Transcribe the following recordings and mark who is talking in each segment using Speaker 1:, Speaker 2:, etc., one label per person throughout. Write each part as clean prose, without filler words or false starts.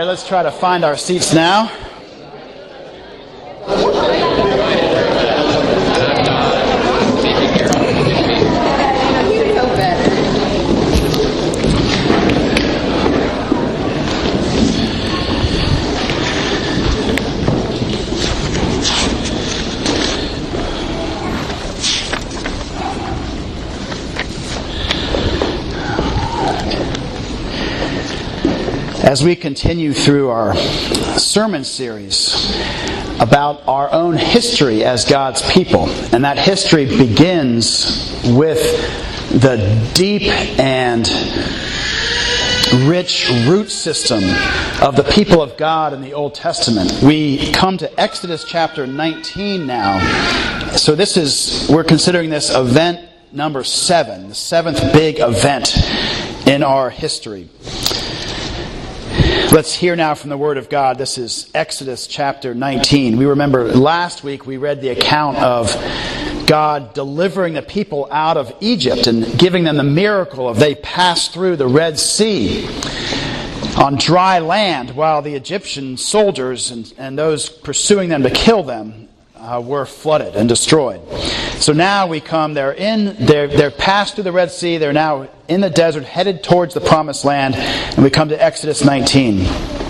Speaker 1: let's try to find our seats now. As we continue through our sermon series about our own history as God's people, and that history begins with the deep and rich root system of the people of God in the Old Testament. We come to Exodus chapter 19 now. So we're considering this event number 7, the 7th big event in our history. Let's hear now from the Word of God. This is Exodus chapter 19. We remember last week we read the account of God delivering the people out of Egypt and giving them the miracle of they passed through the Red Sea on dry land while the Egyptian soldiers and those pursuing them to kill them were flooded and destroyed. So now we come, they're passed through the Red Sea, they're now in the desert, headed towards the Promised Land, and we come to Exodus 19.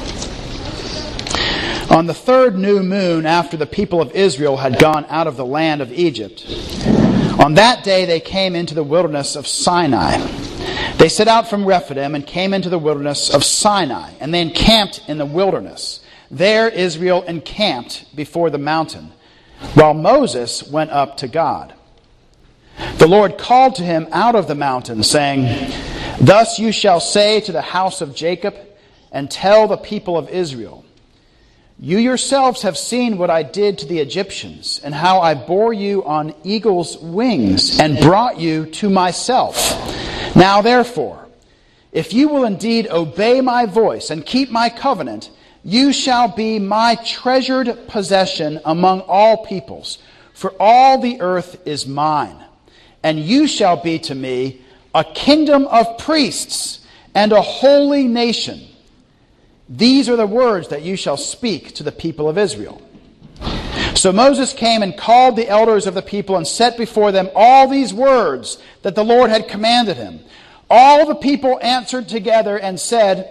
Speaker 1: On the third new moon after the people of Israel had gone out of the land of Egypt, on that day they came into the wilderness of Sinai. They set out from Rephidim and came into the wilderness of Sinai, and they encamped in the wilderness. There Israel encamped before the mountain, while Moses went up to God. The Lord called to him out of the mountain, saying, "Thus you shall say to the house of Jacob, and tell the people of Israel, you yourselves have seen what I did to the Egyptians, and how I bore you on eagle's wings, and brought you to myself. Now therefore, if you will indeed obey my voice, and keep my covenant, you shall be my treasured possession among all peoples, for all the earth is mine. And you shall be to me a kingdom of priests and a holy nation. These are the words that you shall speak to the people of Israel." So Moses came and called the elders of the people and set before them all these words that the Lord had commanded him. All the people answered together and said,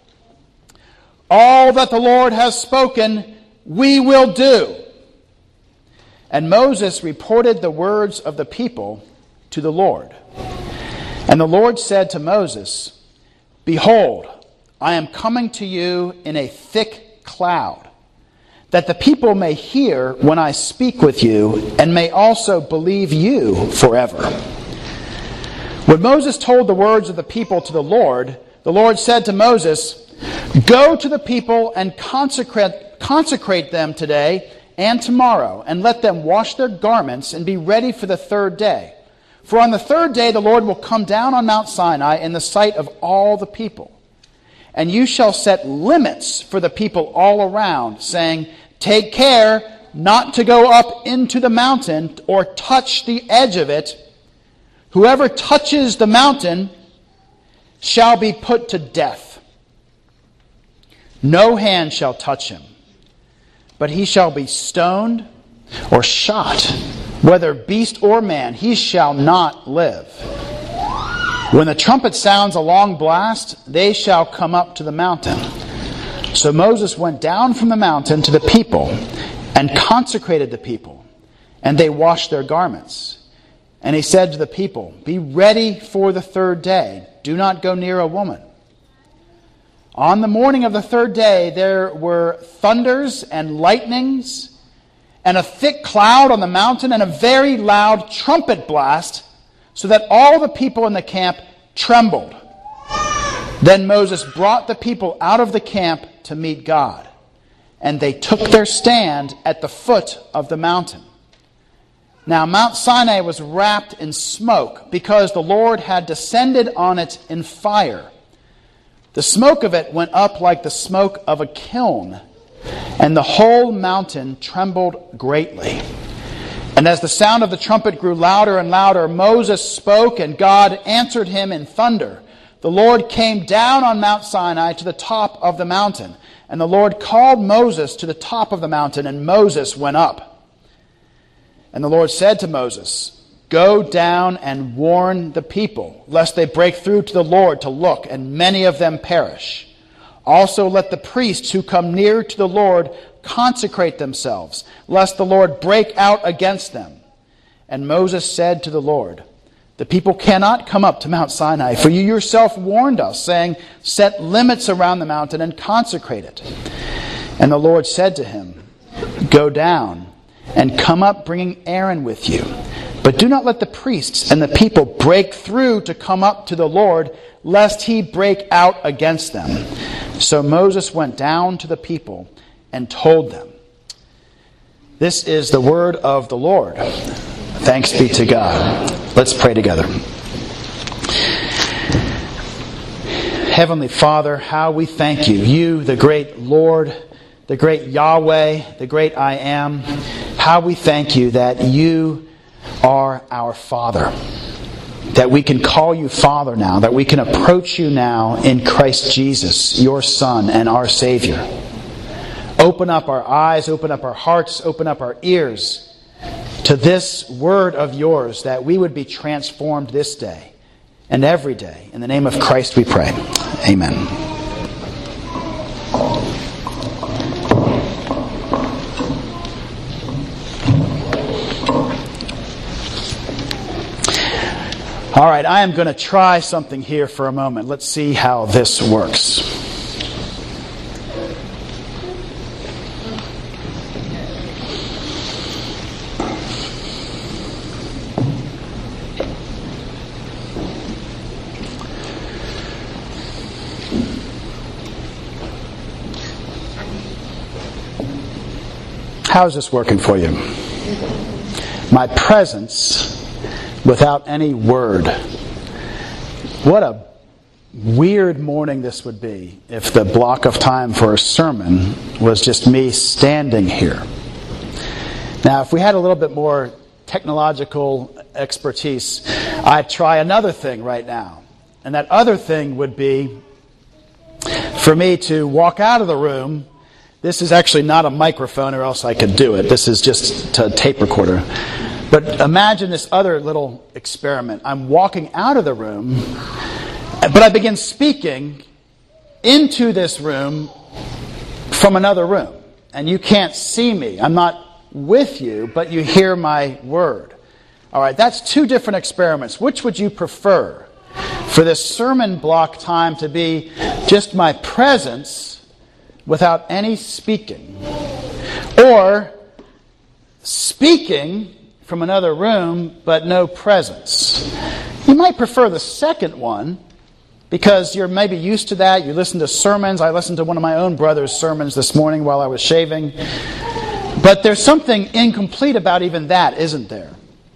Speaker 1: "All that the Lord has spoken, we will do." And Moses reported the words of the people to the Lord. And the Lord said to Moses, "Behold, I am coming to you in a thick cloud, that the people may hear when I speak with you, and may also believe you forever." When Moses told the words of the people to the Lord said to Moses, "Go to the people and consecrate them today and tomorrow, and let them wash their garments and be ready for the third day. For on the third day the Lord will come down on Mount Sinai in the sight of all the people. And you shall set limits for the people all around, saying, take care not to go up into the mountain or touch the edge of it. Whoever touches the mountain shall be put to death. No hand shall touch him, but he shall be stoned or shot, whether beast or man, he shall not live. When the trumpet sounds a long blast, they shall come up to the mountain." So Moses went down from the mountain to the people and consecrated the people, and they washed their garments. And he said to the people, "Be ready for the third day. Do not go near a woman." On the morning of the third day there were thunders and lightnings, and a thick cloud on the mountain, and a very loud trumpet blast, so that all the people in the camp trembled. Then Moses brought the people out of the camp to meet God, and they took their stand at the foot of the mountain. Now Mount Sinai was wrapped in smoke, because the Lord had descended on it in fire. The smoke of it went up like the smoke of a kiln, and the whole mountain trembled greatly. And as the sound of the trumpet grew louder and louder, Moses spoke, and God answered him in thunder. The Lord came down on Mount Sinai to the top of the mountain, And the Lord called Moses to the top of the mountain, and Moses went up. And the Lord said to Moses, "Go down and warn the people, lest they break through to the Lord to look, and many of them perish. Also let the priests who come near to the Lord consecrate themselves, lest the Lord break out against them." And Moses said to the Lord, "The people cannot come up to Mount Sinai, for you yourself warned us, saying, 'Set limits around the mountain and consecrate it.' And the Lord said to him, 'Go down and come up bringing Aaron with you. But do not let the priests and the people break through to come up to the Lord, lest he break out against them.' So Moses went down to the people and told them." This is the word of the Lord. Thanks be to God. Let's pray together. Heavenly Father, how we thank you. You, the great Lord, the great Yahweh, the great I Am. How we thank you that you are our Father. That we can call you Father now. That we can approach you now in Christ Jesus, your Son and our Savior. Open up our eyes, open up our hearts, open up our ears to this word of yours, that we would be transformed this day and every day. In the name of Christ we pray. Amen. All right, I am going to try something here for a moment. Let's see how this works. How's this working for you? My presence without any word. What a weird morning this would be if the block of time for a sermon was just me standing here. Now, if we had a little bit more technological expertise, I'd try another thing right now. And that other thing would be for me to walk out of the room. This is actually not a microphone, or else I could do it. This is just a tape recorder. But imagine this other little experiment. I'm walking out of the room, but I begin speaking into this room from another room. And you can't see me. I'm not with you, but you hear my word. All right, that's two different experiments. Which would you prefer? For this sermon block time to be just my presence without any speaking, or speaking from another room but no presence? You might prefer the second one because you're maybe used to that. You listen to sermons. I listened to one of my own brother's sermons this morning while I was shaving. But there's something incomplete about even that, isn't there?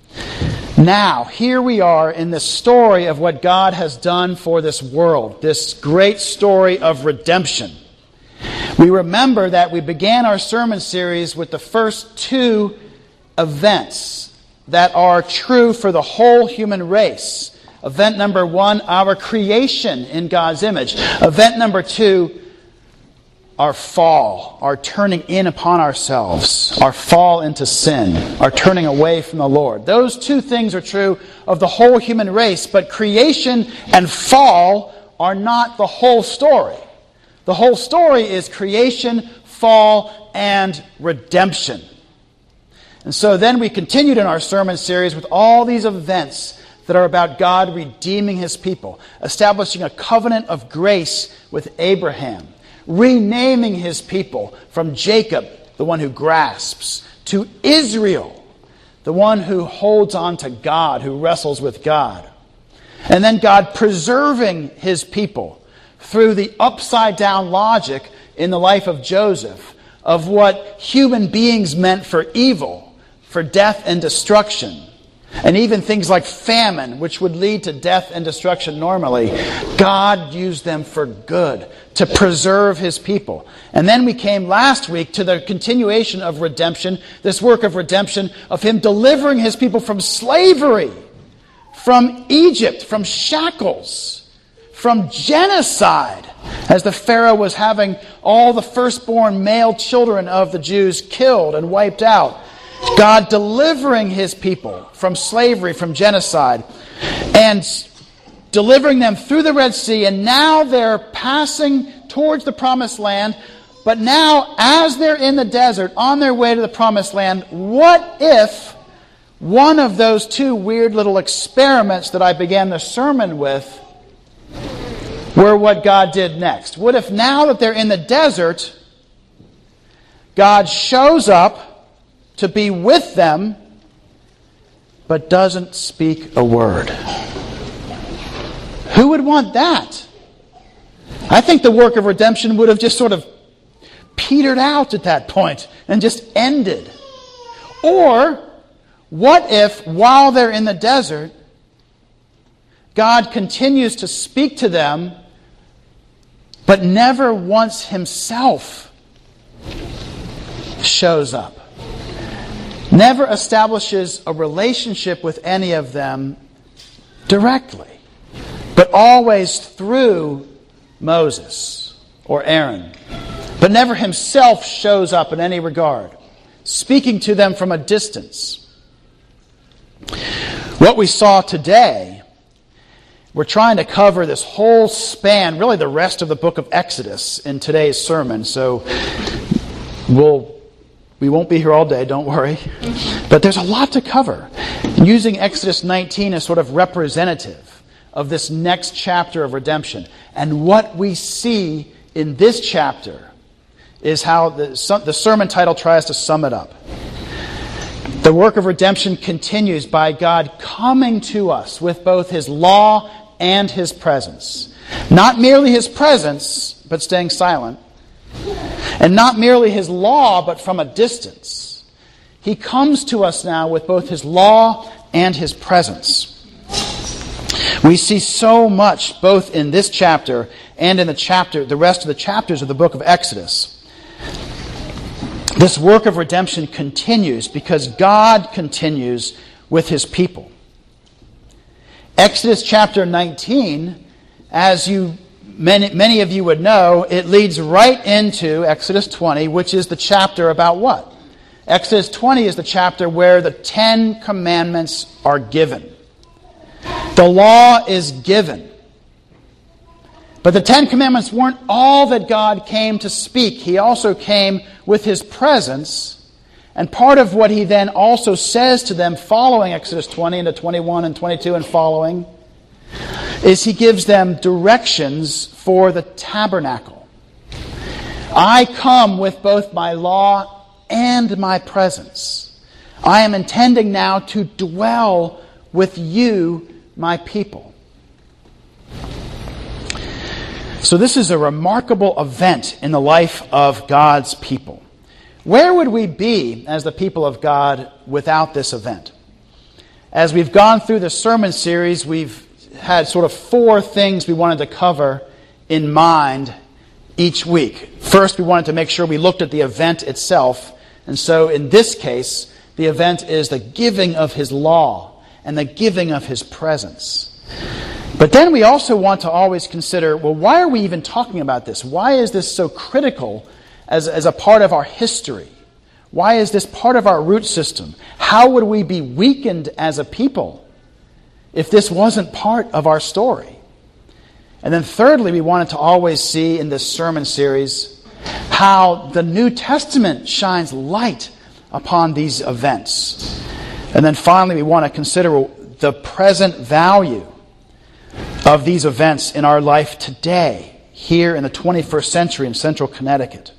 Speaker 1: Now, here we are in the story of what God has done for this world, this great story of redemption. We remember that we began our sermon series with the first two events that are true for the whole human race. Event number one, our creation in God's image. Event number two, our fall, our turning in upon ourselves, our fall into sin, our turning away from the Lord. Those two things are true of the whole human race, but creation and fall are not the whole story. The whole story is creation, fall, and redemption. And so then we continued in our sermon series with all these events that are about God redeeming His people, establishing a covenant of grace with Abraham, renaming His people from Jacob, the one who grasps, to Israel, the one who holds on to God, who wrestles with God. And then God preserving His people through the upside-down logic in the life of Joseph of what human beings meant for evil, for death and destruction, and even things like famine, which would lead to death and destruction normally. God used them for good, to preserve His people. And then we came last week to the continuation of redemption, this work of redemption, of Him delivering His people from slavery, from Egypt, from shackles, from genocide, as the Pharaoh was having all the firstborn male children of the Jews killed and wiped out. God delivering his people from slavery, from genocide, and delivering them through the Red Sea. And now they're passing towards the Promised Land. But now, as they're in the desert, on their way to the Promised Land, what if one of those two weird little experiments that I began the sermon with were what God did next? What if now that they're in the desert, God shows up to be with them, but doesn't speak a word? Who would want that? I think the work of redemption would have just sort of petered out at that point and just ended. Or, what if, while they're in the desert, God continues to speak to them, but never once himself shows up? Never establishes a relationship with any of them directly, but always through Moses or Aaron, but never himself shows up in any regard, speaking to them from a distance. What we saw today, we're trying to cover this whole span, really the rest of the book of Exodus in today's sermon, so we won't be here all day, don't worry. But there's a lot to cover. Using Exodus 19 as sort of representative of this next chapter of redemption. And what we see in this chapter is how the sermon title tries to sum it up. The work of redemption continues by God coming to us with both his law and his presence. Not merely his presence, but staying silent. And not merely his law, but from a distance. He comes to us now with both his law and his presence. We see so much both in this chapter and in the rest of the chapters of the book of Exodus. This work of redemption continues because God continues with his people. Exodus chapter 19, as many of you would know, it leads right into Exodus 20, which is the chapter about what? Exodus 20 is the chapter where the 10 Commandments are given. The law is given. But the 10 Commandments weren't all that God came to speak. He also came with his presence. And part of what he then also says to them following Exodus 20 into 21 and 22 and following is he gives them directions for the tabernacle. I come with both my law and my presence. I am intending now to dwell with you, my people. So this is a remarkable event in the life of God's people. Where would we be as the people of God without this event? As we've gone through the sermon series, we've had sort of 4 things we wanted to cover in mind each week. First, we wanted to make sure we looked at the event itself. And so in this case, the event is the giving of his law and the giving of his presence. But then we also want to always consider, well, why are we even talking about this? Why is this so critical as a part of our history? Why is this part of our root system? How would we be weakened as a people if this wasn't part of our story? And then thirdly, we wanted to always see in this sermon series how the New Testament shines light upon these events. And then finally, we want to consider the present value of these events in our life today, here in the 21st century in central Connecticut.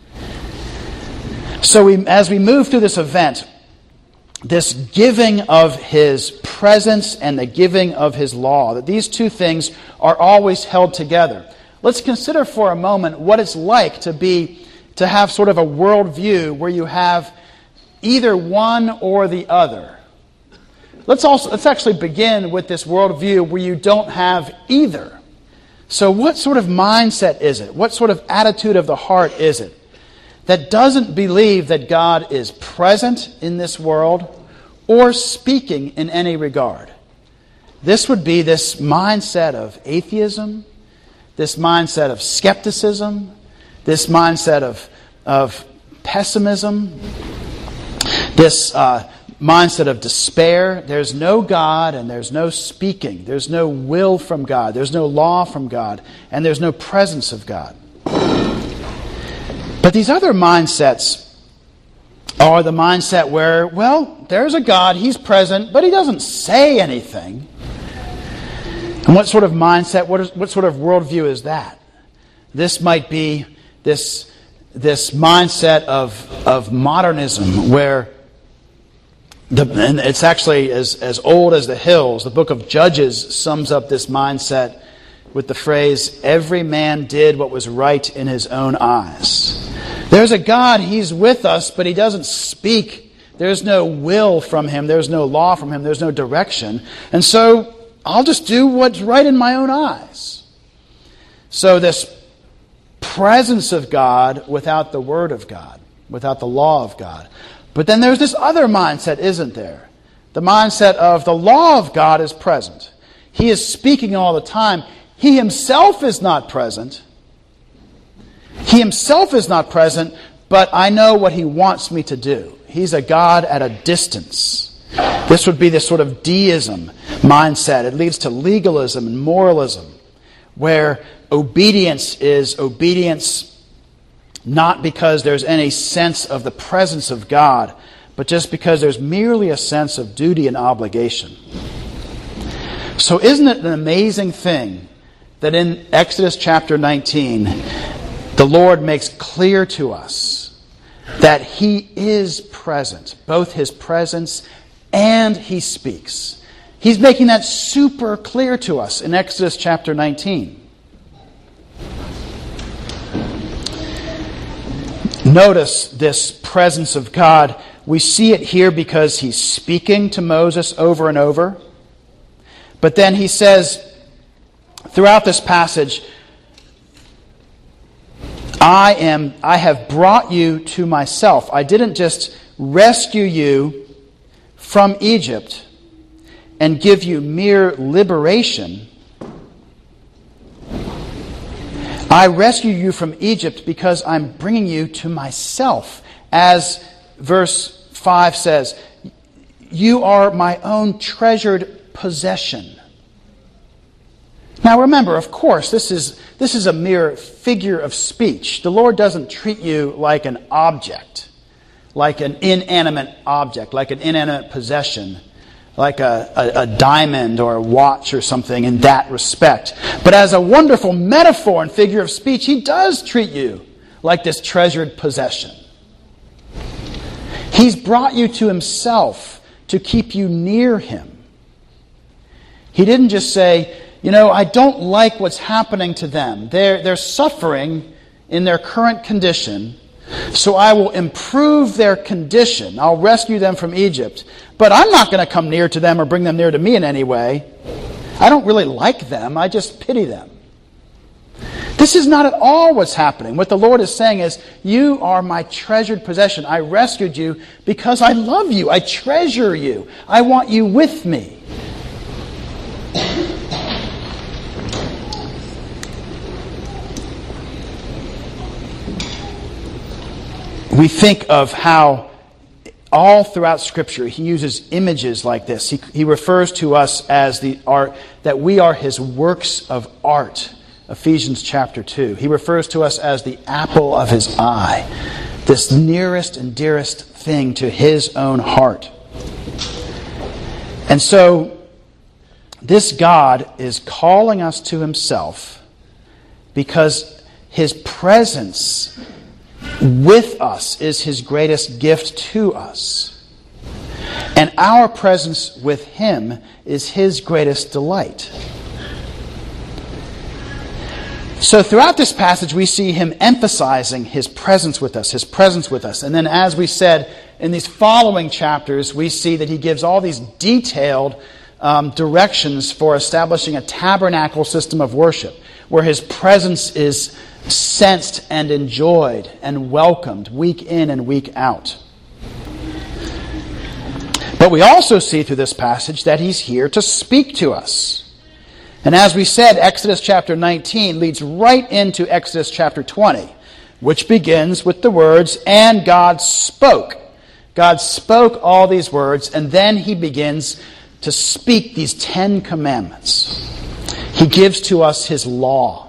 Speaker 1: So as we move through this event, this giving of his presence and the giving of his law, that these two things are always held together. Let's consider for a moment what it's like to have sort of a worldview where you have either one or the other. Let's actually begin with this worldview where you don't have either. So what sort of mindset is it? What sort of attitude of the heart is it that doesn't believe that God is present in this world or speaking in any regard? This would be this mindset of atheism, this mindset of skepticism, this mindset of pessimism, this mindset of despair. There's no God and there's no speaking. There's no will from God. There's no law from God. And there's no presence of God. But these other mindsets are the mindset where, well, there's a God, He's present, but He doesn't say anything. And what sort of mindset, what sort of worldview is that? This might be this mindset of modernism where and it's actually as old as the hills. The book of Judges sums up this mindset with the phrase, every man did what was right in his own eyes. There's a God, He's with us, but He doesn't speak. There's no will from Him. There's no law from Him. There's no direction. And so I'll just do what's right in my own eyes. So this presence of God without the Word of God, without the law of God. But then there's this other mindset, isn't there? The mindset of the law of God is present. He is speaking all the time. He Himself is not present. He Himself is not present, but I know what He wants me to do. He's a God at a distance. This would be this sort of deism mindset. It leads to legalism and moralism, where obedience is obedience not because there's any sense of the presence of God, but just because there's merely a sense of duty and obligation. So isn't it an amazing thing that in Exodus chapter 19, the Lord makes clear to us that He is present, both His presence and He speaks. He's making that super clear to us in Exodus chapter 19. Notice this presence of God. We see it here because He's speaking to Moses over and over. But then He says, throughout this passage, I have brought you to myself. I didn't just rescue you from Egypt and give you mere liberation. I rescued you from Egypt because I'm bringing you to myself. As verse 5 says, you are my own treasured possession. Now remember, of course, this is a mere figure of speech. The Lord doesn't treat you like an object, like an inanimate object, like an inanimate possession, like a diamond or a watch or something in that respect. But as a wonderful metaphor and figure of speech, He does treat you like this treasured possession. He's brought you to Himself to keep you near Him. He didn't just say, I don't like what's happening to them. They're suffering in their current condition, so I will improve their condition. I'll rescue them from Egypt. But I'm not going to come near to them or bring them near to me in any way. I don't really like them. I just pity them. This is not at all what's happening. What the Lord is saying is, you are my treasured possession. I rescued you because I love you. I treasure you. I want you with me. We think of how all throughout Scripture He uses images like this. He refers to us as that we are His works of art. Ephesians chapter 2. He refers to us as the apple of His eye, this nearest and dearest thing to His own heart. And so this God is calling us to Himself because His presence with us is His greatest gift to us. And our presence with Him is His greatest delight. So throughout this passage, we see Him emphasizing His presence with us, His presence with us. And then as we said, in these following chapters, we see that He gives all these detailed directions for establishing a tabernacle system of worship, where His presence is sensed and enjoyed and welcomed week in and week out. But we also see through this passage that He's here to speak to us. And as we said, Exodus chapter 19 leads right into Exodus chapter 20, which begins with the words, "And God spoke." God spoke all these words, and then he begins to speak these 10 commandments. He gives to us his law.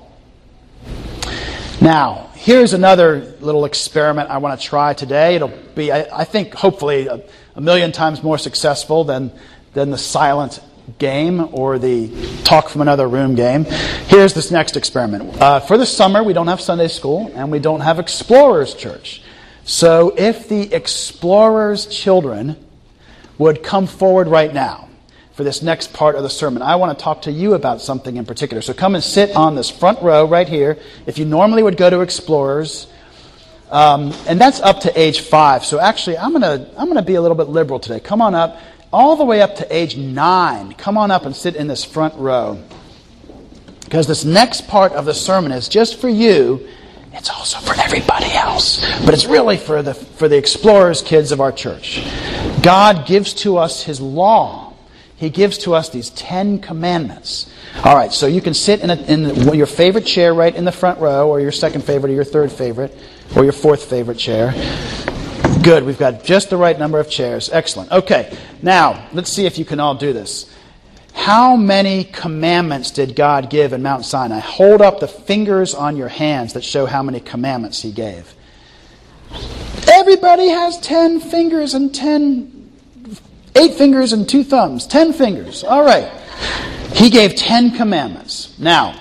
Speaker 1: Now, here's another little experiment I want to try today. It'll be, I think, hopefully a million times more successful than the silent game or the talk from another room game. Here's this next experiment. For the summer, we don't have Sunday school, and we don't have Explorers Church. So if the Explorers children would come forward right now for this next part of the sermon, I want to talk to you about something in particular. So come and sit on this front row right here. If you normally would go to Explorers, and that's up to age 5. So actually, I'm gonna be a little bit liberal today. Come on up, all the way up to age 9. Come on up and sit in this front row, because this next part of the sermon is just for you. It's also for everybody else, but it's really for the Explorers kids of our church. God gives to us his law. He gives to us these 10 commandments. All right, so you can sit in your favorite chair right in the front row, or your second favorite, or your third favorite, or your fourth favorite chair. Good, we've got just the right number of chairs. Excellent. Okay, now, let's see if you can all do this. How many commandments did God give in Mount Sinai? Hold up the fingers on your hands that show how many commandments he gave. Everybody has 10 fingers and 8 fingers and 2 thumbs. 10 fingers. All right. He gave 10 commandments. Now,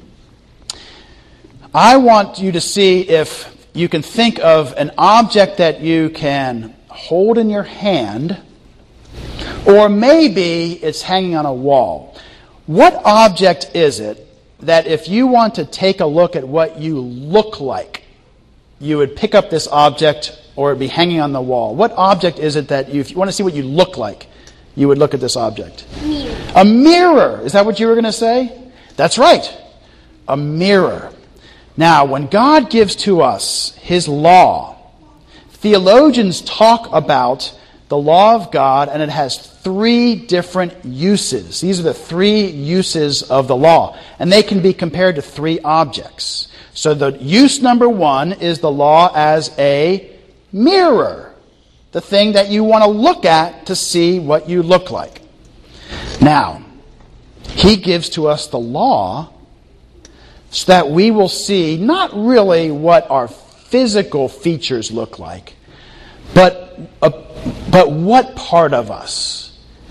Speaker 1: I want you to see if you can think of an object that you can hold in your hand, or maybe it's hanging on a wall. What object is it that if you want to take a look at what you look like, you would pick up this object, or it'd be hanging on the wall? What object is it that if you want to see what you look like, you would look at this object?
Speaker 2: Mirror.
Speaker 1: A mirror. Is that what you were going to say? That's right. A mirror. Now, when God gives to us his law, theologians talk about the law of God, and it has 3 different uses. These are the 3 uses of the law, and they can be compared to 3 objects. So the use number 1 is the law as a mirror, the thing that you want to look at to see what you look like. Now, he gives to us the law so that we will see not really what our physical features look like, but what part of us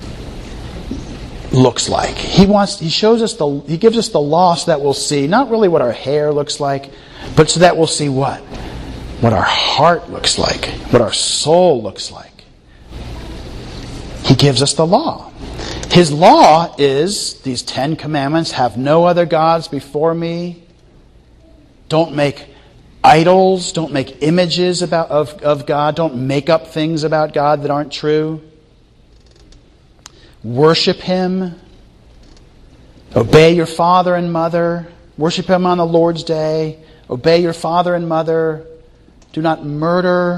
Speaker 1: looks like. He gives us the law so that we'll see not really what our hair looks like, but so that we'll see what our heart looks like, what our soul looks like. He gives us the law. His law is these 10 commandments: have no other gods before me. Don't make idols. Don't make images of God. Don't make up things about God that aren't true. Worship him. Obey your father and mother. Worship him on the Lord's day. Obey your father and mother. Do not murder.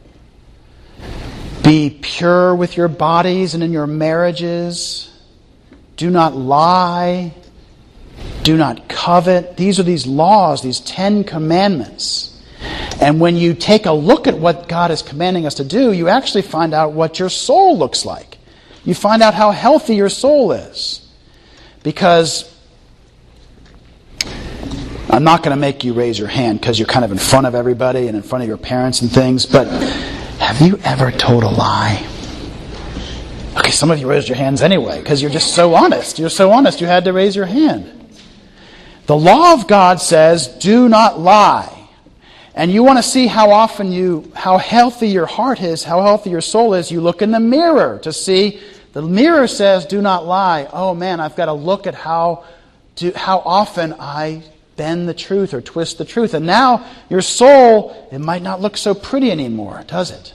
Speaker 1: Be pure with your bodies and in your marriages. Do not lie. Do not covet. These are these laws, these 10 commandments. And when you take a look at what God is commanding us to do, you actually find out what your soul looks like. You find out how healthy your soul is. Because I'm not going to make you raise your hand because you're kind of in front of everybody and in front of your parents and things, but have you ever told a lie? Okay, some of you raised your hands anyway because you're just so honest. You're so honest you had to raise your hand. The law of God says, do not lie. And you want to see how healthy your heart is, how healthy your soul is, you look in the mirror to see. The mirror says, do not lie. Oh man, I've got to look at how often I bend the truth or twist the truth. And now your soul, it might not look so pretty anymore, does it?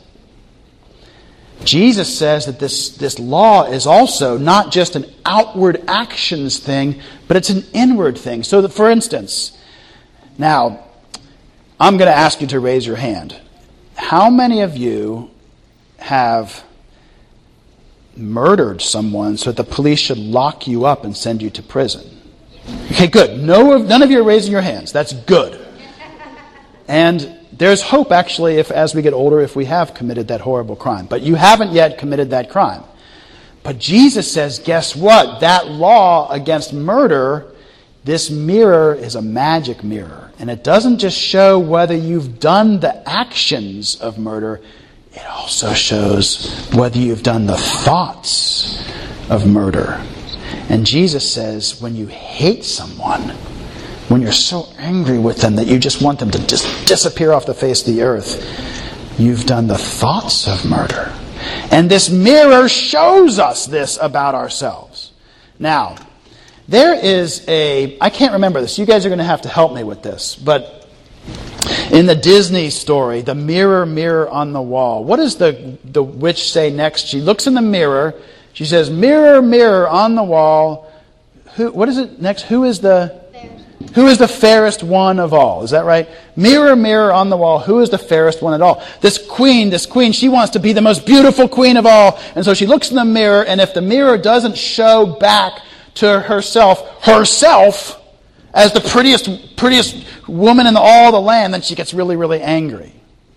Speaker 1: Jesus says that this law is also not just an outward actions thing, but it's an inward thing. So that, for instance, now, I'm going to ask you to raise your hand. How many of you have murdered someone so that the police should lock you up and send you to prison? Okay, good. None of you are raising your hands. That's good. And there's hope, actually, as we get older, if we have committed that horrible crime. But you haven't yet committed that crime. But Jesus says, guess what? That law against murder, this mirror is a magic mirror. And it doesn't just show whether you've done the actions of murder. It also shows whether you've done the thoughts of murder. And Jesus says, when you hate someone, when you're so angry with them that you just want them to just disappear off the face of the earth, you've done the thoughts of murder. And this mirror shows us this about ourselves. Now, there is I can't remember this. You guys are going to have to help me with this. But in the Disney story, the mirror, mirror on the wall, what does the witch say next? She looks in the mirror. She says, mirror, mirror on the wall. What is it next? Who is the fairest one of all? Is that right? Mirror, mirror on the wall, who is the fairest one of all? This queen, she wants to be the most beautiful queen of all. And so she looks in the mirror, and if the mirror doesn't show back to herself as the prettiest woman in all the land, then she gets really, really angry.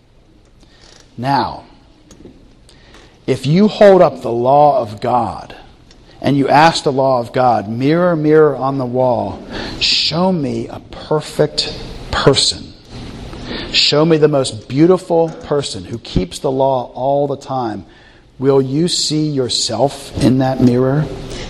Speaker 1: Now, if you hold up the law of God and you ask the law of God, mirror, mirror on the wall, show me a perfect person. Show me the most beautiful person who keeps the law all the time. Will you see yourself in that mirror?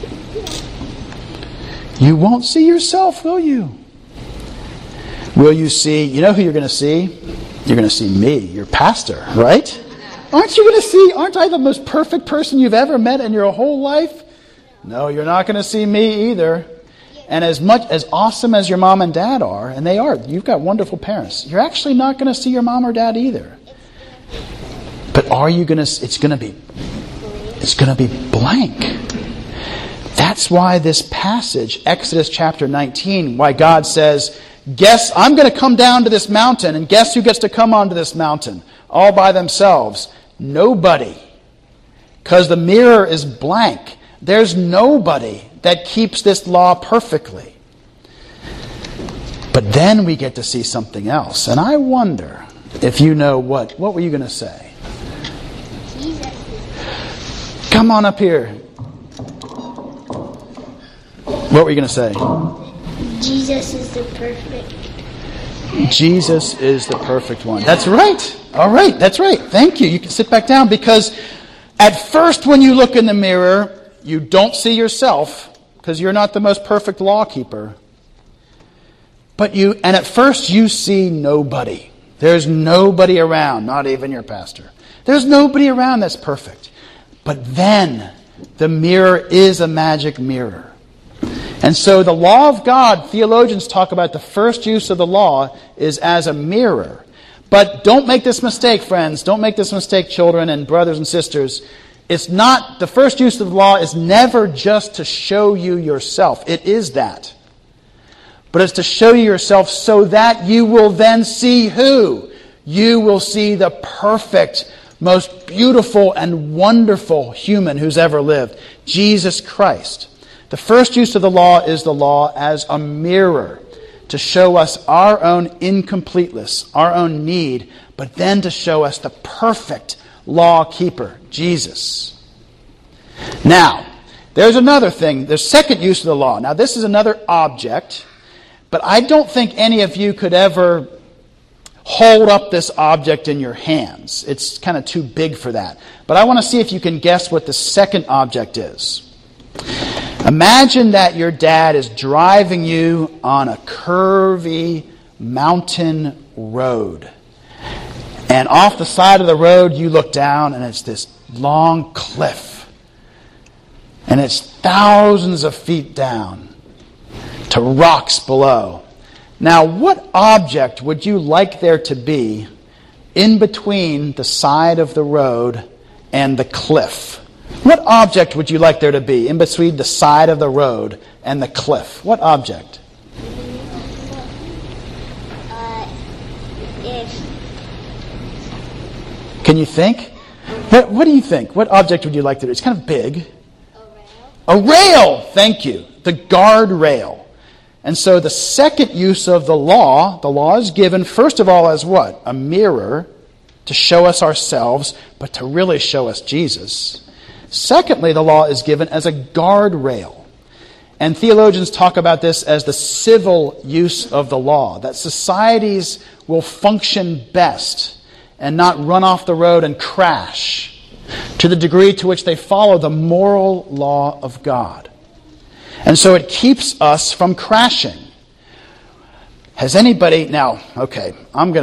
Speaker 1: You won't see yourself, will you? Will you see, you know who you're going to see? You're going to see me, your pastor, right? Aren't I the most perfect person you've ever met in your whole life? No, you're not going to see me either. And as awesome as your mom and dad are, and they are, you've got wonderful parents, you're actually not going to see your mom or dad either. But are you going to, it's going to be blank. That's why this passage, Exodus chapter 19, why God says, I'm going to come down to this mountain, and guess who gets to come onto this mountain? All by themselves. Nobody. Because the mirror is blank. There's nobody that keeps this law perfectly. But then we get to see something else. And I wonder if you know what were you going to say? Jesus. Come on up here. What were you going to say?
Speaker 2: Jesus is the perfect.
Speaker 1: Jesus is the perfect one. That's right. All right. That's right. Thank you. You can sit back down, because at first when you look in the mirror, you don't see yourself because you're not the most perfect law keeper. And at first you see nobody. There's nobody around, not even your pastor. There's nobody around that's perfect. But then the mirror is a magic mirror. And so the law of God, theologians talk about the first use of the law is as a mirror. But don't make this mistake, friends. Don't make this mistake, children and brothers and sisters. It's not, the first use of the law is never just to show you yourself. It is that. But it's to show you yourself so that you will then see who? You will see the perfect, most beautiful and wonderful human who's ever lived. Jesus Christ. The first use of the law is the law as a mirror to show us our own incompleteness, our own need, but then to show us the perfect law keeper, Jesus. Now, there's another thing. There's second use of the law. Now, this is another object, but I don't think any of you could ever hold up this object in your hands. It's kind of too big for that. But I want to see if you can guess what the second object is. Imagine that your dad is driving you on a curvy mountain road. And off the side of the road, you look down, and it's this long cliff. And it's thousands of feet down to rocks below. Now, what object would you like there to be in between the side of the road and the cliff? What object would you like there to be in between the side of the road and the cliff? What object? Can you think? What do you think? What object would you like there? It's kind of big.
Speaker 2: A rail.
Speaker 1: A rail! Thank you. The guard rail. And so the second use of the law is given first of all as what? A mirror to show us ourselves, but to really show us Jesus. Secondly, the law is given as a guardrail. And theologians talk about this as the civil use of the law, that societies will function best and not run off the road and crash to the degree to which they follow the moral law of God. And so it keeps us from crashing. Has anybody... Now, okay,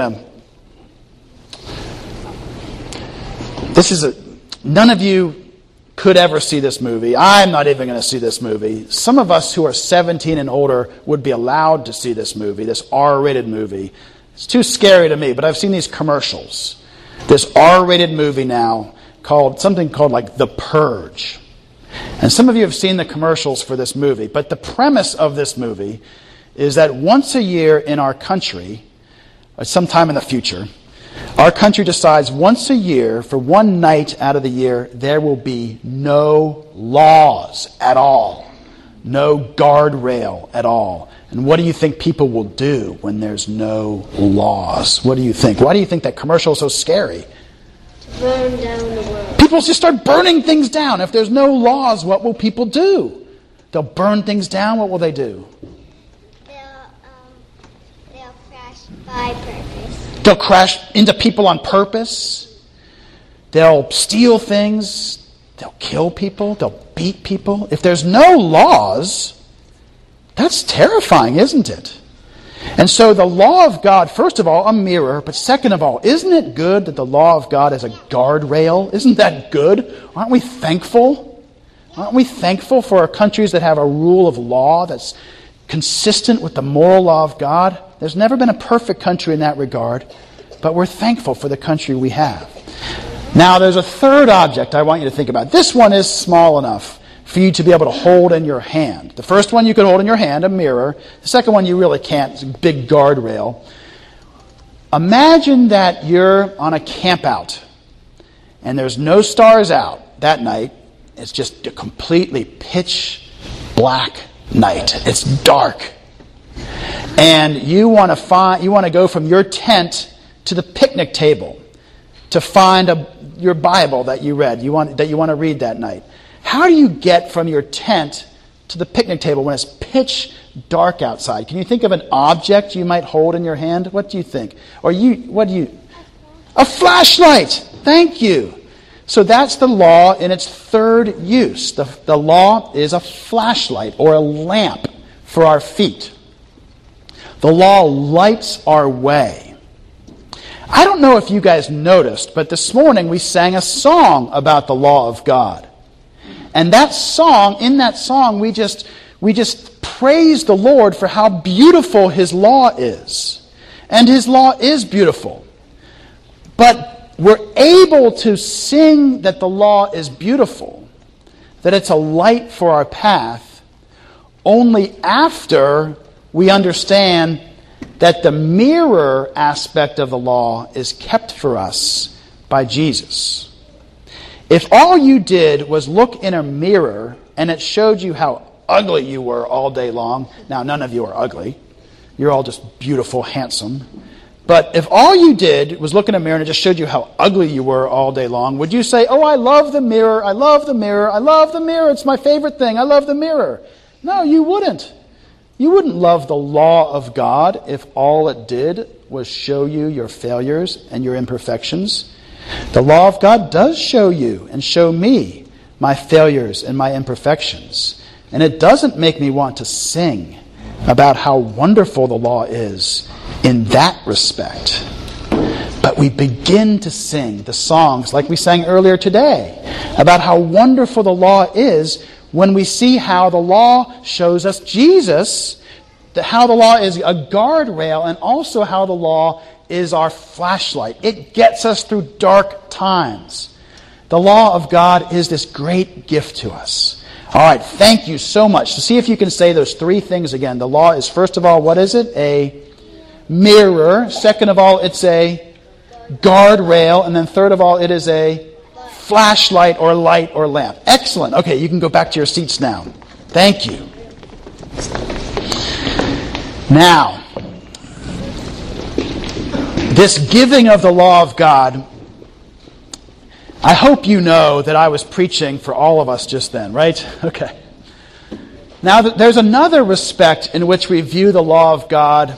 Speaker 1: none of you could ever see this movie. I'm not even going to see this movie. Some of us who are 17 and older would be allowed to see this movie, this R-rated movie. It's too scary to me, but I've seen these commercials. This R-rated movie now called like The Purge. And some of you have seen the commercials for this movie. But the premise of this movie is that once a year in our country, or sometime in the future, our country decides once a year, for one night out of the year, there will be no laws at all. No guardrail at all. And what do you think people will do when there's no laws? What do you think? Why do you think that commercial is so scary?
Speaker 2: Burn down the world.
Speaker 1: People just start burning things down. If there's no laws, what will people do? They'll burn things down. What will they do?
Speaker 2: They'll crash by purpose.
Speaker 1: They'll crash into people on purpose. They'll steal things. They'll kill people. They'll beat people. If there's no laws, that's terrifying, isn't it? And so the law of God, first of all, a mirror, but second of all, isn't it good that the law of God is a guardrail? Isn't that good? Aren't we thankful? Aren't we thankful for our countries that have a rule of law that's consistent with the moral law of God? There's never been a perfect country in that regard, but we're thankful for the country we have. Now, there's a third object I want you to think about. This one is small enough for you to be able to hold in your hand. The first one you could hold in your hand, a mirror. The second one you really can't. It's a big guardrail. Imagine that you're on a camp out and there's no stars out that night. It's just a completely pitch black night. It's dark. And you want to go from your tent to the picnic table to find your Bible that you read, that you want to read that night. How do you get from your tent to the picnic table when it's pitch dark outside? Can you think of an object you might hold in your hand? What do you think? A flashlight! Thank you. So that's the law in its third use. The law is a flashlight or a lamp for our feet. The law lights our way. I don't know if you guys noticed, but this morning we sang a song about the law of God. And in that song, we just praise the Lord for how beautiful His law is. And His law is beautiful. But we're able to sing that the law is beautiful, that it's a light for our path, only after we understand that the mirror aspect of the law is kept for us by Jesus. If all you did was look in a mirror and it showed you how ugly you were all day long, now none of you are ugly. You're all just beautiful, handsome. But if all you did was look in a mirror and it just showed you how ugly you were all day long, would you say, "Oh, I love the mirror, I love the mirror, I love the mirror, it's my favorite thing, I love the mirror"? No, you wouldn't. You wouldn't love the law of God if all it did was show you your failures and your imperfections. The law of God does show you and show me my failures and my imperfections. And it doesn't make me want to sing about how wonderful the law is in that respect. But we begin to sing the songs like we sang earlier today about how wonderful the law is when we see how the law shows us Jesus, how the law is a guardrail, and also how the law is our flashlight. It gets us through dark times. The law of God is this great gift to us. All right, thank you so much. So see if you can say those three things again. The law is, first of all, what is it? A mirror. Second of all, it's a guardrail. And then third of all, it is a flashlight or light or lamp. Excellent. Okay, you can go back to your seats now. Thank you. Now, this giving of the law of God, I hope you know that I was preaching for all of us just then, right? Okay. Now, there's another respect in which we view the law of God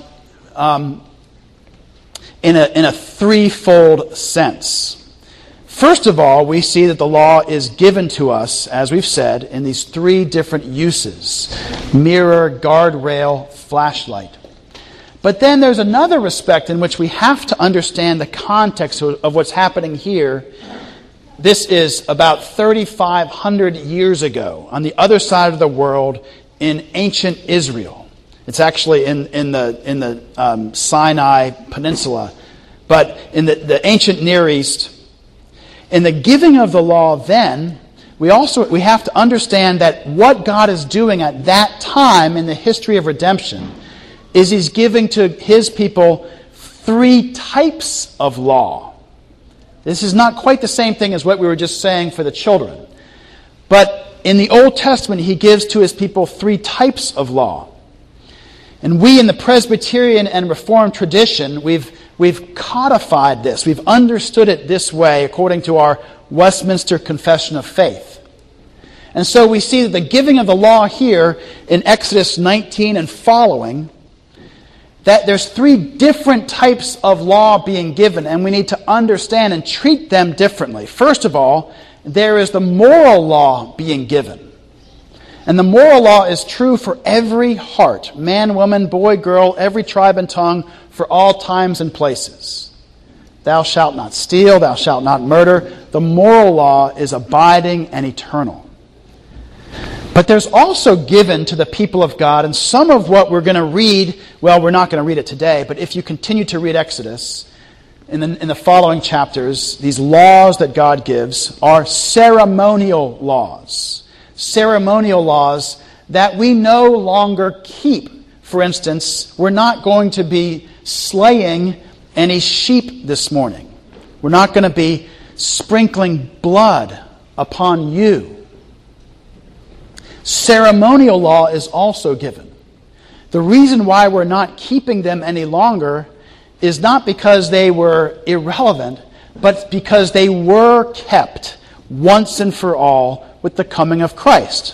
Speaker 1: in a threefold sense. First of all, we see that the law is given to us, as we've said, in these three different uses: mirror, guardrail, flashlight. But then there's another respect in which we have to understand the context of what's happening here. This is about 3,500 years ago on the other side of the world in ancient Israel. It's actually in the Sinai Peninsula, but in the ancient Near East. In the giving of the law then, we have to understand that what God is doing at that time in the history of redemption is He's giving to His people three types of law. This is not quite the same thing as what we were just saying for the children. But in the Old Testament, He gives to His people three types of law. And we in the Presbyterian and Reformed tradition, we've codified this. We've understood it this way according to our Westminster Confession of Faith. And so we see that the giving of the law here in Exodus 19 and following, that there's three different types of law being given, and we need to understand and treat them differently. First of all, there is the moral law being given. And the moral law is true for every heart, man, woman, boy, girl, every tribe and tongue, for all times and places. Thou shalt not steal, thou shalt not murder. The moral law is abiding and eternal. But there's also given to the people of God, and some of what we're going to read, well, we're not going to read it today, but if you continue to read Exodus, in the following chapters, these laws that God gives are ceremonial laws. Ceremonial laws that we no longer keep. For instance, we're not going to be slaying any sheep this morning. We're not going to be sprinkling blood upon you. Ceremonial law is also given. The reason why we're not keeping them any longer is not because they were irrelevant, but because they were kept once and for all with the coming of Christ.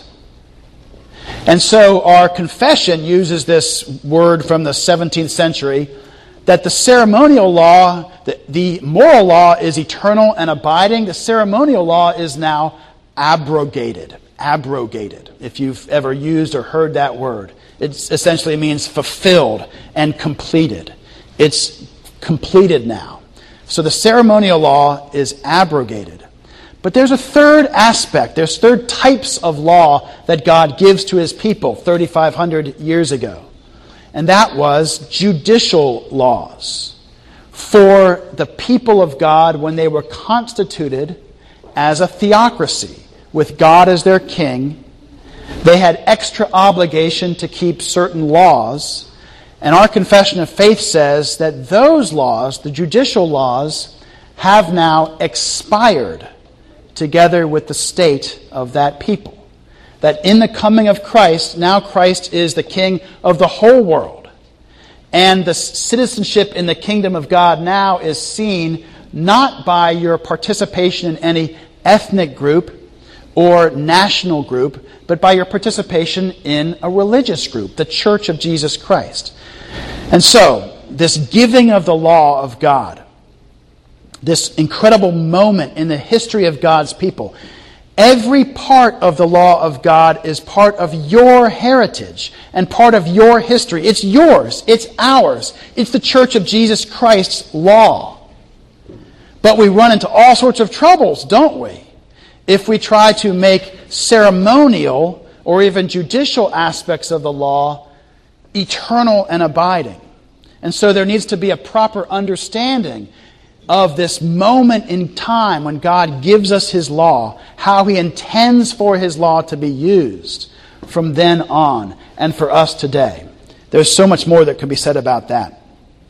Speaker 1: And so our confession uses this word from the 17th century, that the ceremonial law, the moral law is eternal and abiding. The ceremonial law is now abrogated. Abrogated, if you've ever used or heard that word. It essentially means fulfilled and completed. It's completed now. So the ceremonial law is abrogated. But there's a third aspect. There's third types of law that God gives to His people 3,500 years ago. And that was judicial laws for the people of God when they were constituted as a theocracy, with God as their king. They had extra obligation to keep certain laws. And our confession of faith says that those laws, the judicial laws, have now expired together with the state of that people. That in the coming of Christ, now Christ is the king of the whole world. And the citizenship in the kingdom of God now is seen not by your participation in any ethnic group or national group, but by your participation in a religious group, the Church of Jesus Christ. And so, this giving of the law of God, this incredible moment in the history of God's people, every part of the law of God is part of your heritage and part of your history. It's yours. It's ours. It's the Church of Jesus Christ's law. But we run into all sorts of troubles, don't we? If we try to make ceremonial or even judicial aspects of the law eternal and abiding. And so there needs to be a proper understanding of this moment in time when God gives us His law, how He intends for His law to be used from then on and for us today. There's so much more that could be said about that.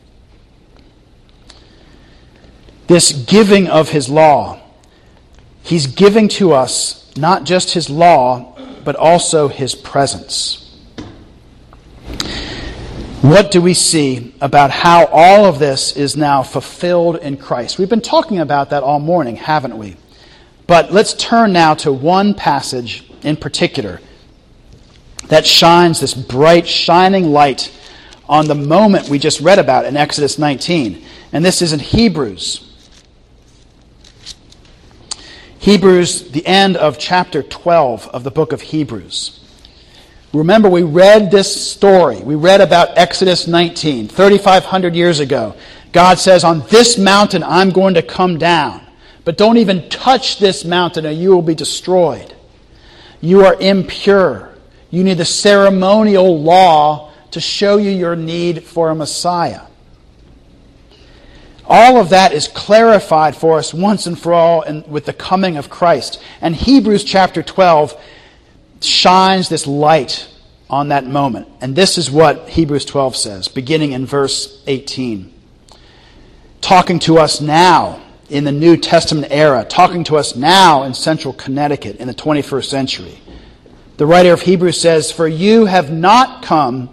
Speaker 1: This giving of His law, He's giving to us not just His law, but also His presence. What do we see about how all of this is now fulfilled in Christ? We've been talking about that all morning, haven't we? But let's turn now to one passage in particular that shines this bright, shining light on the moment we just read about in Exodus 19. And this is in Hebrews. Hebrews, the end of chapter 12 of the book of Hebrews. Remember, we read this story. We read about Exodus 19, 3,500 years ago. God says, on this mountain I'm going to come down. But don't even touch this mountain or you will be destroyed. You are impure. You need the ceremonial law to show you your need for a Messiah. All of that is clarified for us once and for all with the coming of Christ. And Hebrews chapter 12 shines this light on that moment. And this is what Hebrews 12 says, beginning in verse 18. Talking to us now in the New Testament era, talking to us now in central Connecticut in the 21st century. The writer of Hebrews says, "For you have not come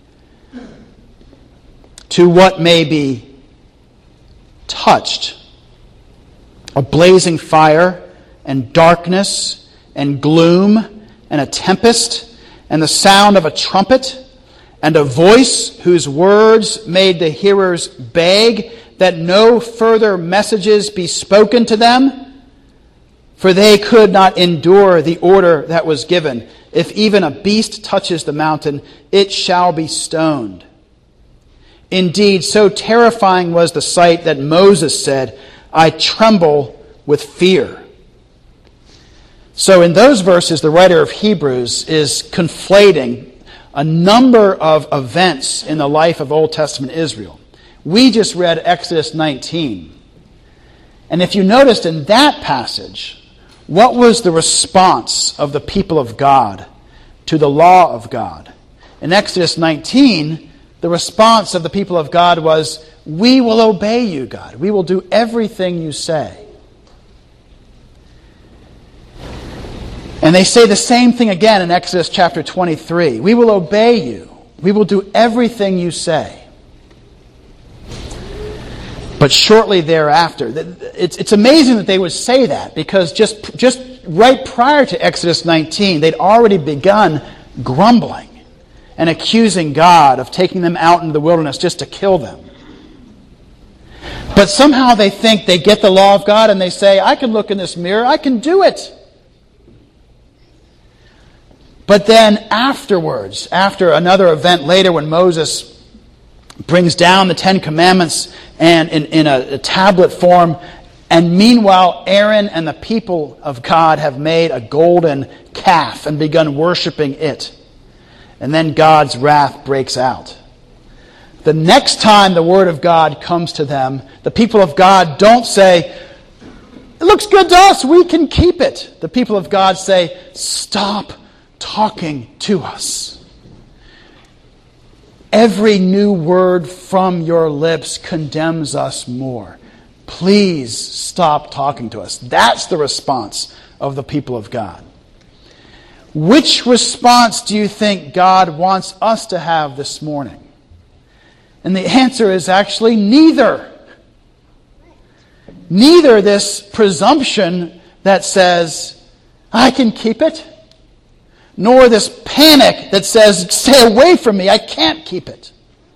Speaker 1: to what may be touched, a blazing fire and darkness and gloom and a tempest and the sound of a trumpet and a voice whose words made the hearers beg that no further messages be spoken to them, for they could not endure the order that was given. If even a beast touches the mountain, it shall be stoned. Indeed, so terrifying was the sight that Moses said, I tremble with fear." So in those verses, the writer of Hebrews is conflating a number of events in the life of Old Testament Israel. We just read Exodus 19. And if you noticed in that passage, what was the response of the people of God to the law of God? In Exodus 19, the response of the people of God was, "We will obey you, God. We will do everything you say." And they say the same thing again in Exodus chapter 23. "We will obey you. We will do everything you say." But shortly thereafter, it's amazing that they would say that, because just right prior to Exodus 19, they'd already begun grumbling and accusing God of taking them out into the wilderness just to kill them. But somehow they think they get the law of God and they say, I can look in this mirror, I can do it. But then afterwards, after another event later when Moses brings down the Ten Commandments and in a tablet form, and meanwhile Aaron and the people of God have made a golden calf and begun worshiping it. And then God's wrath breaks out. The next time the word of God comes to them, the people of God don't say, "It looks good to us, we can keep it." The people of God say, "Stop talking to us. Every new word from your lips condemns us more. Please stop talking to us." That's the response of the people of God. Which response do you think God wants us to have this morning? And the answer is actually neither. Neither this presumption that says, "I can keep it," nor this panic that says, "Stay away from me, I can't keep it."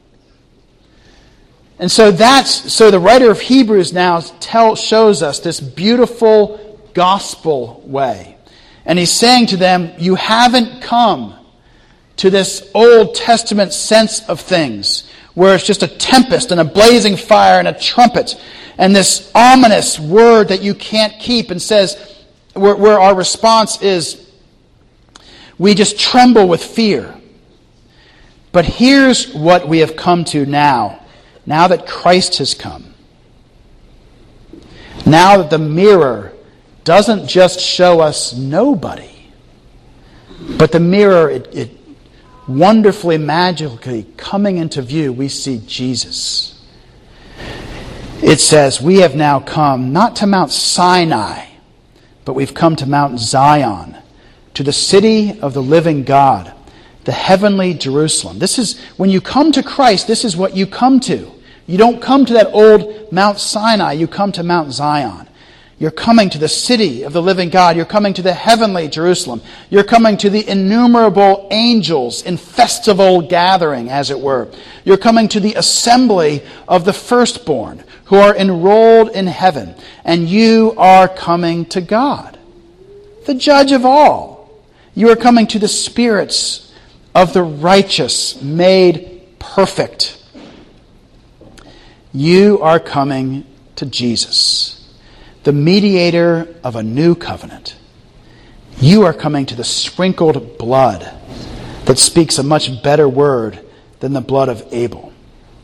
Speaker 1: And so the writer of Hebrews now shows us this beautiful gospel way. And he's saying to them, you haven't come to this Old Testament sense of things, where it's just a tempest and a blazing fire and a trumpet and this ominous word that you can't keep, and says, where our response is, we just tremble with fear. But here's what we have come to now that Christ has come. Now that the mirror doesn't just show us nobody, but the mirror, it wonderfully, magically coming into view, we see Jesus. It says, we have now come not to Mount Sinai, but we've come to Mount Zion, to the city of the living God, the heavenly Jerusalem. This is, when you come to Christ, this is what you come to. You don't come to that old Mount Sinai, you come to Mount Zion. You're coming to the city of the living God. You're coming to the heavenly Jerusalem. You're coming to the innumerable angels in festival gathering, as it were. You're coming to the assembly of the firstborn who are enrolled in heaven. And you are coming to God, the judge of all. You are coming to the spirits of the righteous made perfect. You are coming to Jesus, the mediator of a new covenant. You are coming to the sprinkled blood that speaks a much better word than the blood of Abel.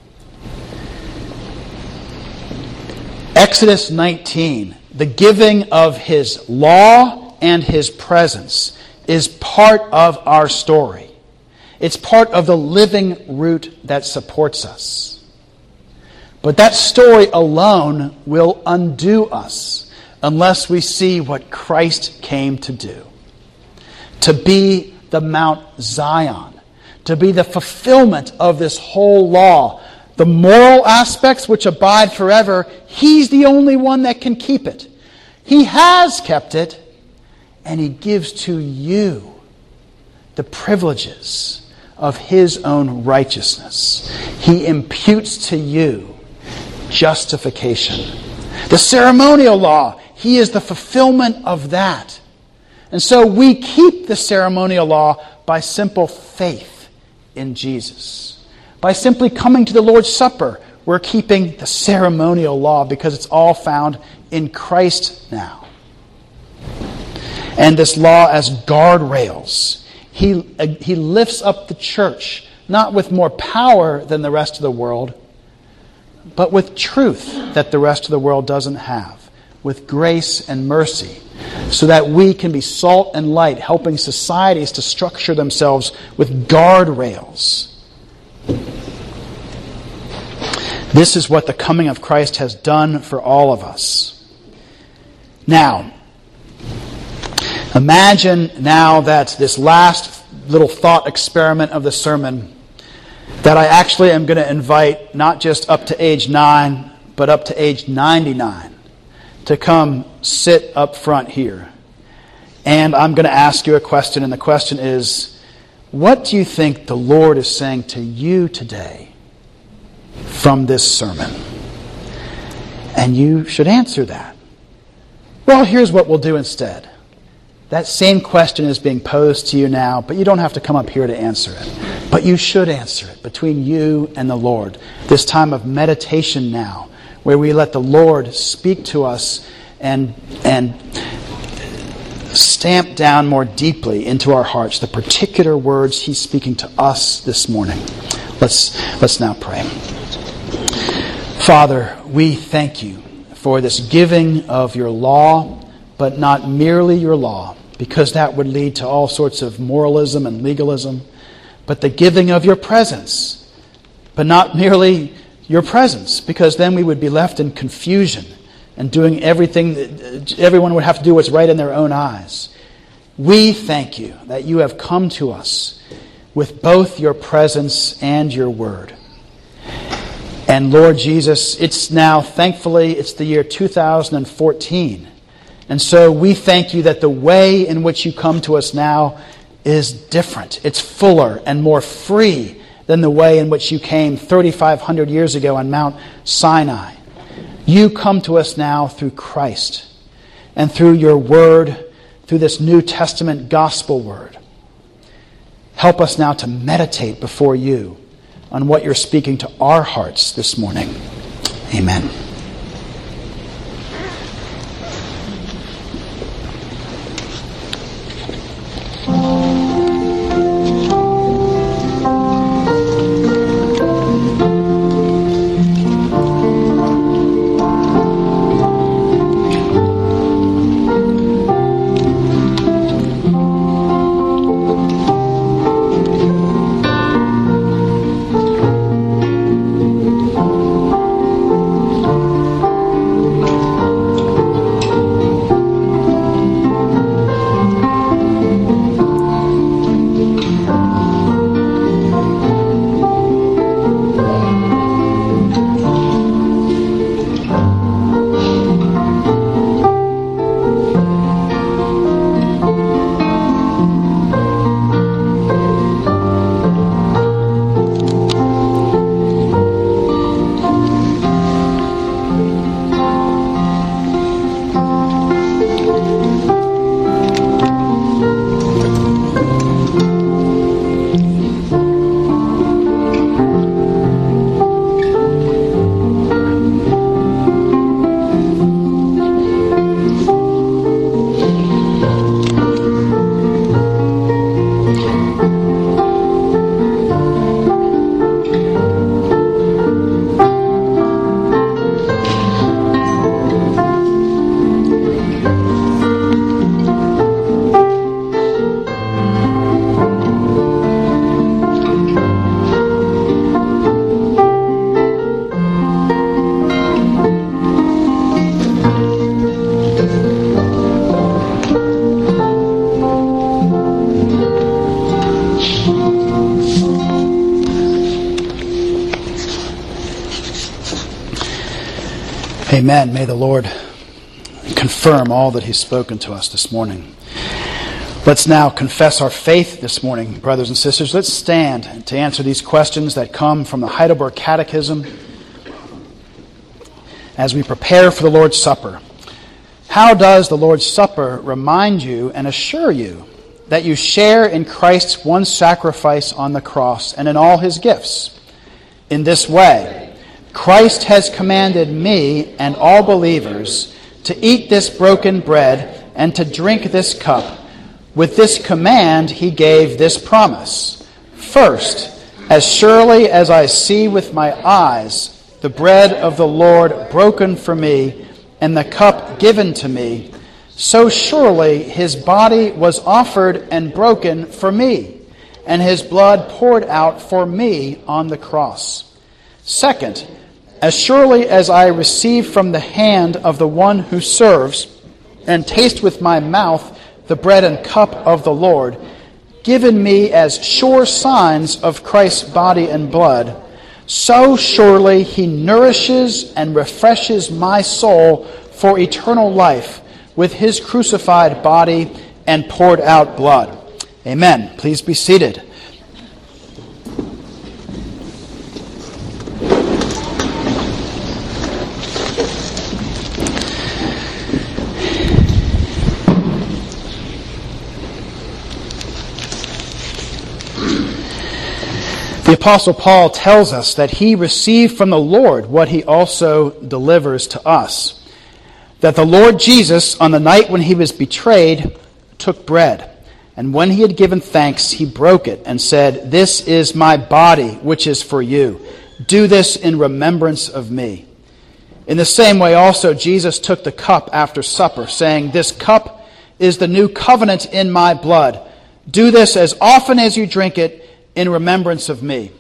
Speaker 1: Exodus 19, the giving of His law and His presence, is part of our story. It's part of the living root that supports us. But that story alone will undo us unless we see what Christ came to do. To be the Mount Zion. To be the fulfillment of this whole law. The moral aspects which abide forever, He's the only one that can keep it. He has kept it, and He gives to you the privileges of His own righteousness. He imputes to you justification. The ceremonial law, He is the fulfillment of that. And so we keep the ceremonial law by simple faith in Jesus. By simply coming to the Lord's Supper, we're keeping the ceremonial law because it's all found in Christ now. And this law as guardrails. He lifts up the church, not with more power than the rest of the world, but with truth that the rest of the world doesn't have, with grace and mercy, so that we can be salt and light, helping societies to structure themselves with guardrails. This is what the coming of Christ has done for all of us. Now, imagine now that this last little thought experiment of the sermon, that I actually am going to invite not just up to age 9, but up to age 99 to come sit up front here. And I'm going to ask you a question, and the question is, what do you think the Lord is saying to you today from this sermon? And you should answer that. Well, here's what we'll do instead. That same question is being posed to you now, but you don't have to come up here to answer it. But you should answer it between you and the Lord. This time of meditation now, where we let the Lord speak to us and stamp down more deeply into our hearts the particular words He's speaking to us this morning. Let's now pray. Father, we thank You for this giving of Your law, but not merely Your law, because that would lead to all sorts of moralism and legalism, but the giving of Your presence, but not merely Your presence, because then we would be left in confusion and doing everything that everyone would have to do what's right in their own eyes. We thank You that You have come to us with both Your presence and Your word. And Lord Jesus, it's now, thankfully, it's the year 2014. And so we thank You that the way in which You come to us now is different. It's fuller and more free than the way in which You came 3,500 years ago on Mount Sinai. You come to us now through Christ and through Your word, through this New Testament gospel word. Help us now to meditate before You on what You're speaking to our hearts this morning. Amen. Amen. May the Lord confirm all that He's spoken to us this morning. Let's now confess our faith this morning, brothers and sisters. Let's stand to answer these questions that come from the Heidelberg Catechism as we prepare for the Lord's Supper. How does the Lord's Supper remind you and assure you that you share in Christ's one sacrifice on the cross and in all His gifts? In this way, Christ has commanded me and all believers to eat this broken bread and to drink this cup. With this command, He gave this promise. First, as surely as I see with my eyes the bread of the Lord broken for me and the cup given to me, so surely His body was offered and broken for me, and His blood poured out for me on the cross. Second, as surely as I receive from the hand of the one who serves and taste with my mouth the bread and cup of the Lord, given me as sure signs of Christ's body and blood, so surely He nourishes and refreshes my soul for eternal life with His crucified body and poured out blood. Amen. Please be seated. The Apostle Paul tells us that he received from the Lord what he also delivers to us. That the Lord Jesus, on the night when He was betrayed, took bread. And when He had given thanks, He broke it and said, "This is my body, which is for you. Do this in remembrance of me." In the same way also Jesus took the cup after supper, saying, "This cup is the new covenant in my blood. Do this as often as you drink it in remembrance of me."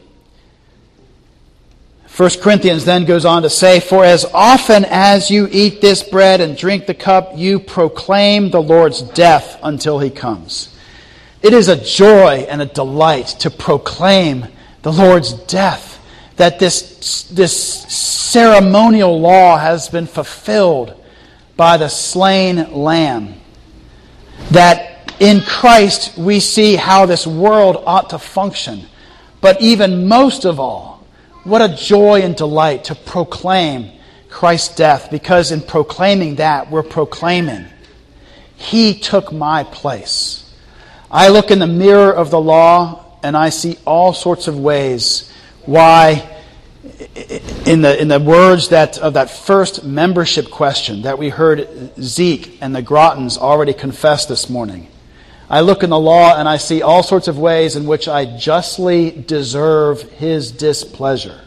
Speaker 1: 1 Corinthians then goes on to say, "For as often as you eat this bread and drink the cup, you proclaim the Lord's death until He comes." It is a joy and a delight to proclaim the Lord's death, that this ceremonial law has been fulfilled by the slain Lamb. That in Christ we see how this world ought to function. But even most of all, what a joy and delight to proclaim Christ's death, because in proclaiming that, we're proclaiming He took my place. I look in the mirror of the law and I see all sorts of ways why, in the words of that first membership question that we heard Zeke and the Grottons already confess this morning, I look in the law and I see all sorts of ways in which I justly deserve His displeasure.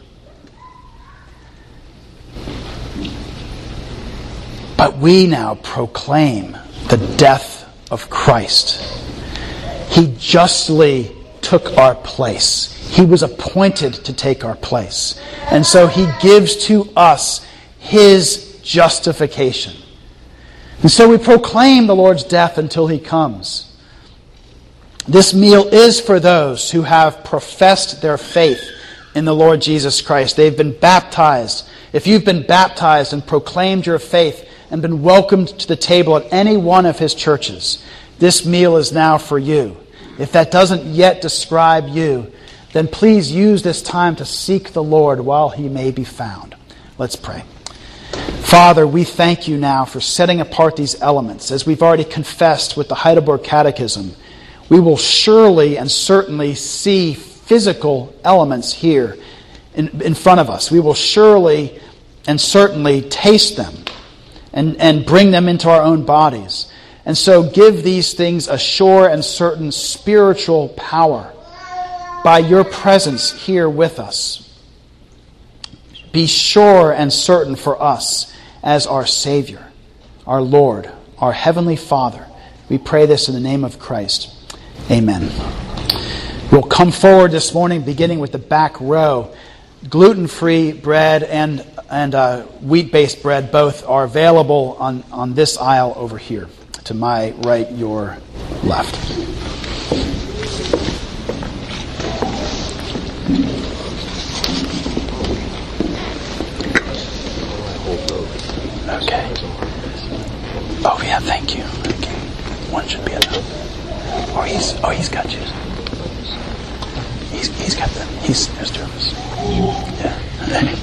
Speaker 1: But we now proclaim the death of Christ. He justly took our place. He was appointed to take our place. And so He gives to us His justification. And so we proclaim the Lord's death until He comes. This meal is for those who have professed their faith in the Lord Jesus Christ. They've been baptized. If you've been baptized and proclaimed your faith and been welcomed to the table at any one of His churches, this meal is now for you. If that doesn't yet describe you, then please use this time to seek the Lord while He may be found. Let's pray. Father, we thank You now for setting apart these elements. As we've already confessed with the Heidelberg Catechism, we will surely and certainly see physical elements here in front of us. We will surely and certainly taste them and bring them into our own bodies. And so give these things a sure and certain spiritual power by Your presence here with us. Be sure and certain for us as our Savior, our Lord, our Heavenly Father. We pray this in the name of Christ. Amen. We'll come forward this morning beginning with the back row. Gluten-free bread and wheat-based bread both are available on this aisle over here. To my right, your left. Okay. Oh yeah, thank you. Okay. One should be enough. He's got you. He's got them. There's two of us. Yeah.